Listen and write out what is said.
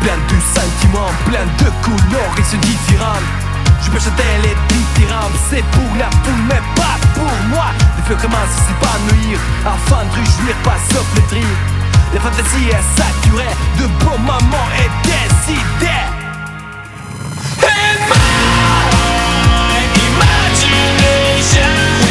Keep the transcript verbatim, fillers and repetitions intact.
plein de sentiments, plein de couleurs et c'est différent. Je peux chanter les dithyrambes, c'est pour la foule mais pas pour moi. Les feux commencent à s'épanouir afin de réjouir, pas se flétrir. La fantaisie est saturée de beaux moments et des idées. In my imagination